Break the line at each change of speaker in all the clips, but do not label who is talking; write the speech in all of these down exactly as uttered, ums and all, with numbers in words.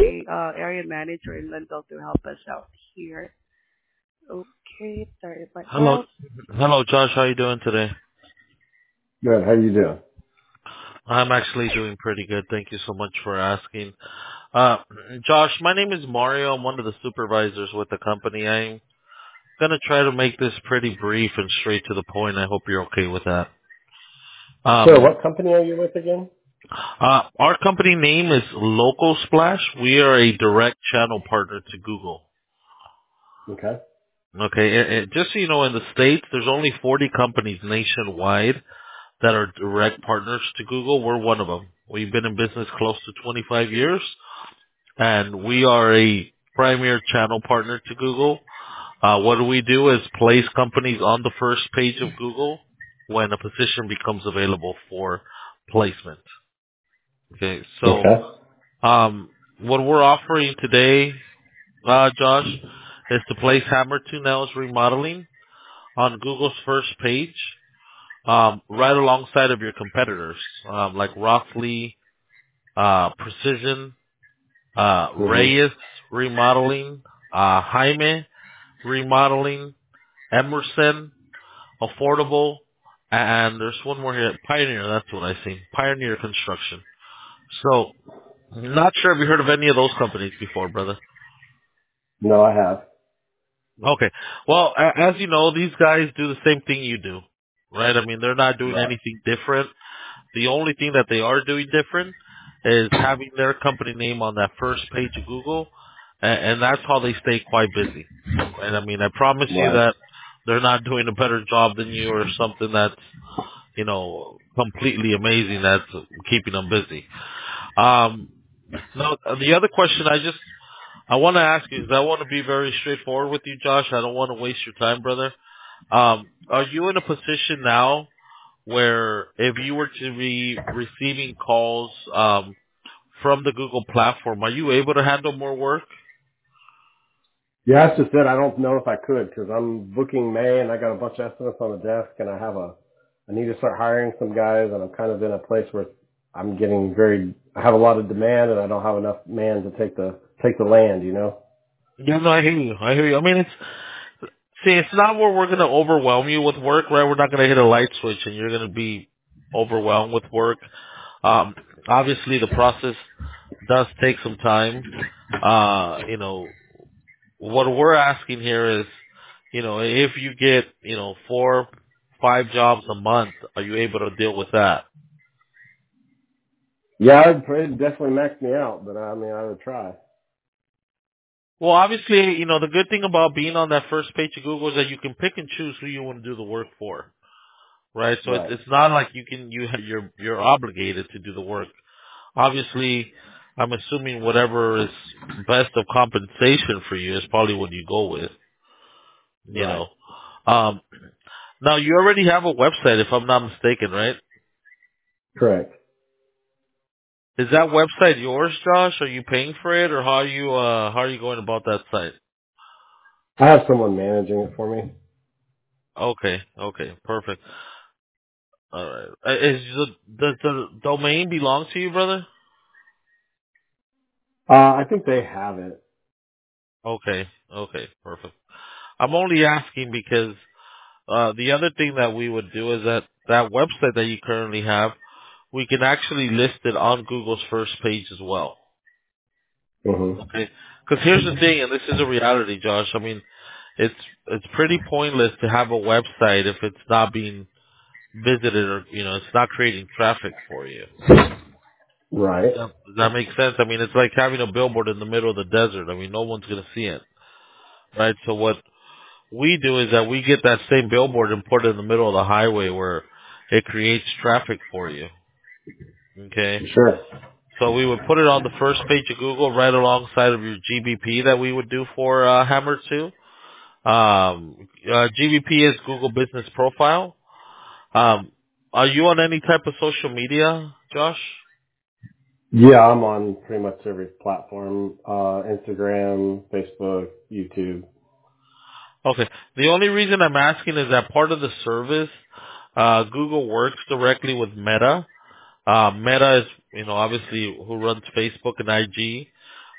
a uh, area manager in Lindell to help us out here. Okay, sorry about
Hello,
that.
hello, Josh. How you doing today?
Good. How you doing?
I'm actually doing pretty good. Thank you so much for asking. Uh, Josh, my name is Mario. I'm one of the supervisors with the company. I'm gonna try to make this pretty brief and straight to the point. I hope you're okay with that.
Sure.
Um,
What company are you with again?
uh, our company name is Local Splash. We are a direct channel partner to Google.
Okay.
Okay, and, and just so you know, in the States, there's only forty companies nationwide that are direct partners to Google. We're one of them. We've been in business close to twenty-five years, and we are a premier channel partner to Google. Uh, what do we do is place companies on the first page of Google when a position becomes available for placement. Okay, so
Okay.
um, what we're offering today, uh, Josh, is to place Hammer Two Nails Remodeling on Google's first page, um, right alongside of your competitors, um, like Rockley, uh, Precision, uh,
Mhm.
Reyes Remodeling, uh, Jaime Remodeling, Emerson, Affordable, and there's one more here, Pioneer, that's what I see, Pioneer Construction. So, not sure if you heard of any of those companies before, brother.
No, I have.
Okay. Well, a- as you know, these guys do the same thing you do, right? I mean, they're not doing
Right.
anything different. The only thing that they are doing different is having their company name on that first page of Google, and, and that's how they stay quite busy. And I mean, I promise you
Right.
that they're not doing a better job than you or something that's, you know, completely amazing that's keeping them busy. Um, now, the other question I just, I want to ask you is I want to be very straightforward with you, Josh. I don't want to waste your time, brother. Um, are you in a position now where if you were to be receiving calls um, from the Google platform, are you able to handle more work?
Yeah, that's just it. I don't know if I could because I'm booking May and I got a bunch of estimates on the desk and I have a, I need to start hiring some guys and I'm kind of in a place where I'm getting very, I have a lot of demand and I don't have enough man to take the, take the land, you know?
Yeah, no, I hear you. I hear you. I mean, it's see, it's not where we're going to overwhelm you with work, right? We're not going to hit a light switch and you're going to be overwhelmed with work. Um, obviously, the process does take some time. Uh, you know, what we're asking here is, you know, if you get, you know, four, five jobs a month, are you able to deal with that?
Yeah, it'd it'd definitely max me out, but I mean, I would try.
Well, obviously, you know, the good thing about being on that first page of Google is that you can pick and choose who you want to do the work for, right? So it's
Right.
it's not like you can you you're you're obligated to do the work. Obviously, I'm assuming whatever is best of compensation for you is probably what you go with, you
Right.
know. Um, now you already have a website, if I'm not mistaken, right?
Correct.
Is that website yours, Josh? Are you paying for it, or how are you uh how are you going about that site?
I have someone managing it for me.
Okay, okay, perfect. All right. Uh, Is the does the domain belong to you, brother?
Uh, I think they have it.
Okay, okay, perfect. I'm only asking because uh the other thing that we would do is that that website that you currently have, we can actually list it on Google's first page as well.
hmm
Okay, because here's the thing, and this is a reality, Josh. I mean, it's it's pretty pointless to have a website if it's not being visited or you know it's not creating traffic for you.
Right.
Does that make sense? I mean, it's like having a billboard in the middle of the desert. I mean, no one's gonna see it, right? So what we do is that we get that same billboard and put it in the middle of the highway where it creates traffic for you. Okay,
Sure.
so we would put it on the first page of Google, right alongside of your G B P that we would do for uh, Hammer Two. Um, uh, G B P is Google Business Profile. Um, are you on any type of social media, Josh?
Yeah, I'm on pretty much every platform, uh, Instagram, Facebook, YouTube.
Okay. The only reason I'm asking is that part of the service, uh, Google works directly with Meta. Uh, Meta is, you know, obviously who runs Facebook and I G.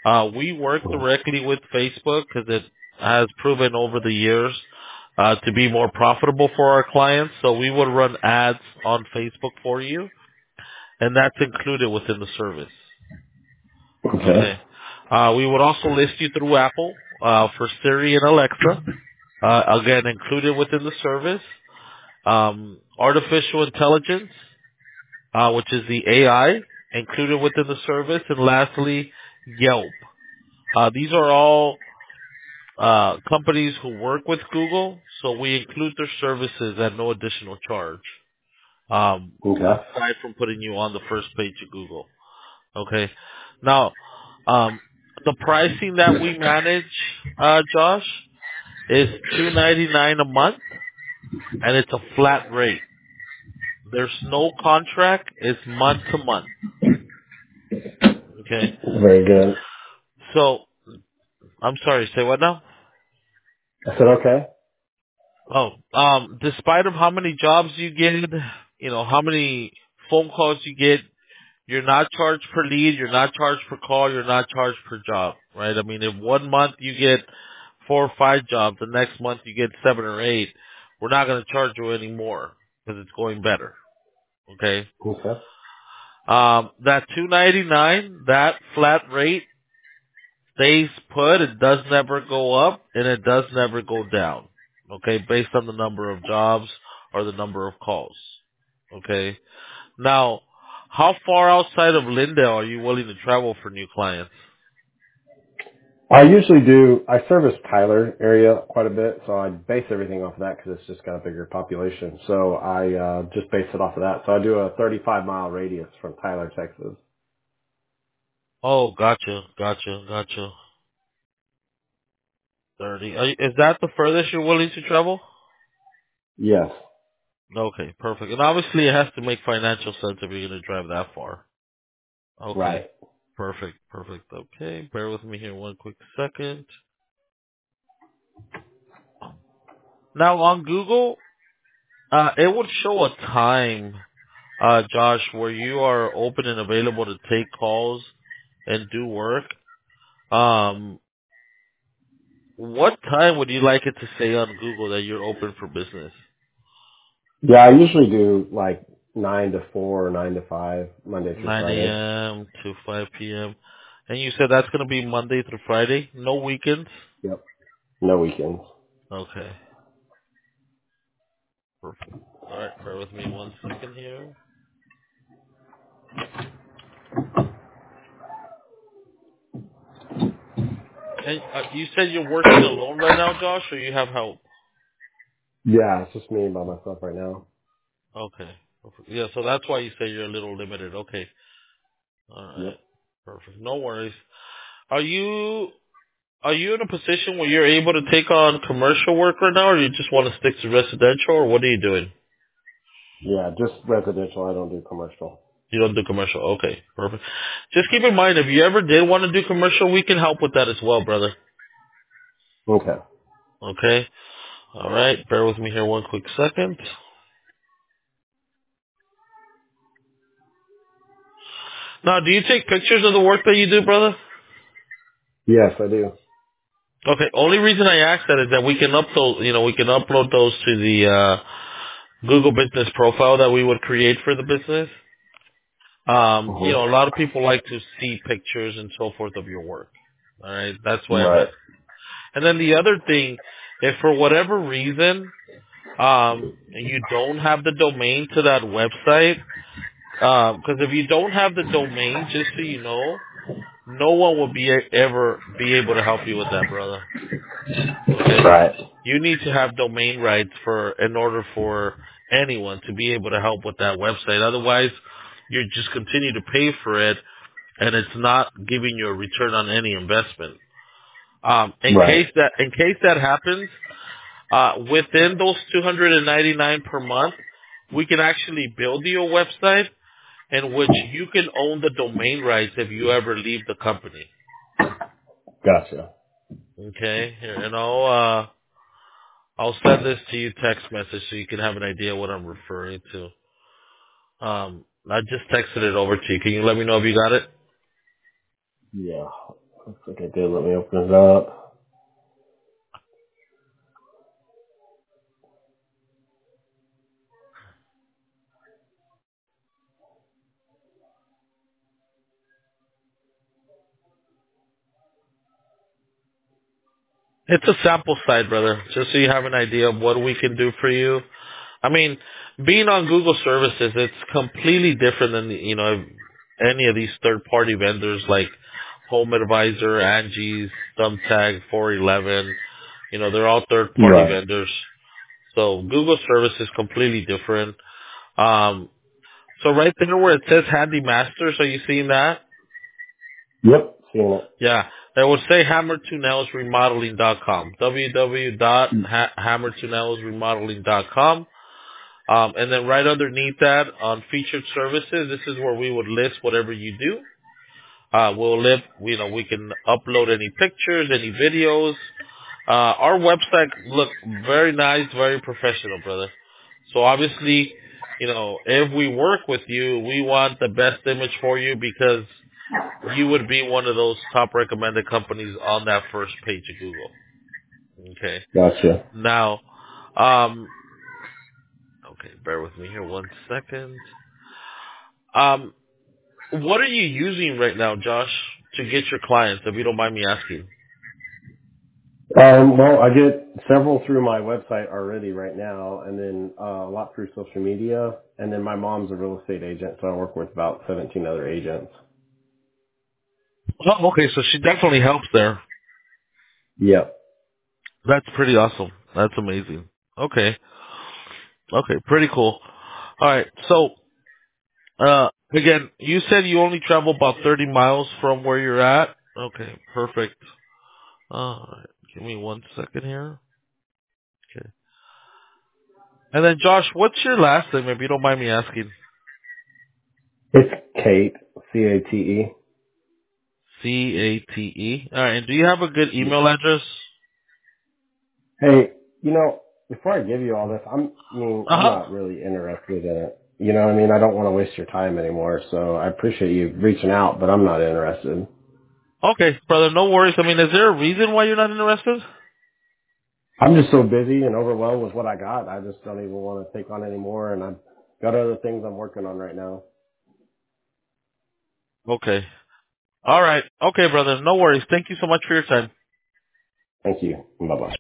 Uh, we work directly with Facebook because it has proven over the years uh, to be more profitable for our clients. So we would run ads on Facebook for you, and that's included within the service.
Okay.
Okay. Uh, we would also list you through Apple uh, for Siri and Alexa. Uh, again, included within the service. Um, artificial intelligence, uh, which is the A I, included within the service. And lastly, Yelp. Uh, these are all uh, companies who work with Google, so we include their services at no additional charge, um,
Okay.
aside from putting you on the first page of Google. Okay. Now, um, the pricing that we manage, uh, Josh, is two ninety nine a month, and it's a flat rate. There's no contract; it's month to month. Okay.
Very good.
So, I'm sorry. Say what now?
I said okay.
Oh, um, despite of how many jobs you get, you know, how many phone calls you get, you're not charged per lead, you're not charged per call, you're not charged per job, right? I mean, if one month you get four or five jobs, the next month you get seven or eight, we're not going to charge you any more because it's going better, okay?
Okay.
Um, that two ninety-nine, that flat rate stays put. It does never go up and it does never go down, okay, based on the number of jobs or the number of calls, okay? Now, how far outside of Lindale are you willing to travel for new clients?
I usually do, I service Tyler area quite a bit, so I base everything off of that because it's just got a bigger population. So I uh, just base it off of that. So I do a thirty-five mile radius from Tyler, Texas.
Oh, gotcha, gotcha, gotcha. thirty. Are you- Is that the furthest you're willing to travel?
Yes.
Okay, perfect. And obviously it has to make financial sense if you're going to drive that far. Okay,
Right.
perfect, perfect. Okay, bear with me here one quick second. Now on Google, uh, it would show a time, uh, Josh, where you are open and available to take calls and do work. Um, what time would you like it to say on Google that you're open for business?
Yeah, I usually do like nine to four or nine to five, Monday through
nine
Friday.
a.m. to five p.m. And you said that's going to be Monday through Friday? No weekends?
Yep. No weekends.
Okay. Perfect. All right. Bear with me one second here. And uh, you said you're working alone right now, Josh, or you have help?
Yeah, it's just me by myself right now.
Okay. Perfect. Yeah, so that's why you say you're a little limited. Okay. All right.
Yep.
Perfect. No worries. Are you are you in a position where you're able to take on commercial work right now, or you just want to stick to residential, or what are you doing?
Yeah, just residential. I don't do commercial.
You don't do commercial. Okay, perfect. Just keep in mind, if you ever did want to do commercial, we can help with that as well, brother.
Okay.
Okay? All right. Bear with me here one quick second. Now, do you take pictures of the work that you do, brother?
Yes, I do.
Okay. Only reason I ask that is that we can upload, you know, we can upload those to the uh, Google Business profile that we would create for the business. Um, you know, a
Mm-hmm.
lot of people like to see pictures and so forth of your work. All right. That's why I'm
Right.
asking. And then the other thing, if for whatever reason um, and you don't have the domain to that website, because if you don't have the domain, just so you know, no one will be a- ever be able to help you with that, brother. Okay,
Right.
you need to have domain rights for in order for anyone to be able to help with that website. Otherwise, you just continue to pay for it, and it's not giving you a return on any investment. Um, in
Right.
case that in case that happens, Uh, within those two hundred ninety-nine per month, we can actually build you a website in which you can own the domain rights if you ever leave the company.
Gotcha.
Okay, here, and I'll uh, I'll send this to you text message so you can have an idea what I'm referring to. Um, I just texted it over to you. Can you let me know if you got it?
Yeah. Looks like I did. Let me open it up.
It's a sample site, brother, just so you have an idea of what we can do for you. I mean, being on Google services, it's completely different than, you know, any of these third-party vendors like Home Advisor, Angie's, Thumbtack, four eleven. You know, they're all third-party
Right.
vendors. So Google service is completely different. Um, so right there where it says Handy Masters, are you seeing that?
Yep. Seeing it.
Yeah, that would say hammer two nails remodeling dot com. w w w dot hammer two nails remodeling dot com. Um, and then right underneath that on featured services, this is where we would list whatever you do. Uh, we'll live, you know, we can upload any pictures, any videos. Uh, our website look very nice, very professional, brother. So obviously, you know, if we work with you, we want the best image for you because you would be one of those top recommended companies on that first page of Google. Okay.
Gotcha.
Now, um, okay, bear with me here one second. Um, what are you using right now, Josh, to get your clients, if you don't mind me asking?
Um, well, I get several through my website already right now, and then uh, a lot through social media. And then my mom's a real estate agent, so I work with about seventeen other agents.
Oh, okay, so she definitely helps there.
Yep.
That's pretty awesome. That's amazing. Okay. Okay, pretty cool. All right, so uh, again, you said you only travel about thirty miles from where you're at. Okay, perfect. All right, give me one second here. Okay. And then, Josh, what's your last name, if you don't mind me asking?
It's Kate, C A T E.
C A T E. All right, and do you have a good
Yeah.
email address?
Hey, you know, before I give you all this, I'm, I mean, I'm
Uh-huh.
not really interested in it. You know what I mean? I don't want to waste your time anymore, so I appreciate you reaching out, but I'm not interested.
Okay, brother, no worries. I mean, is there a reason why you're not interested?
I'm just so busy and overwhelmed with what I got. I just don't even want to take on any more, and I've got other things I'm working on right now.
Okay. All right. Okay, brother, no worries. Thank you so much for your time.
Thank you. Bye-bye.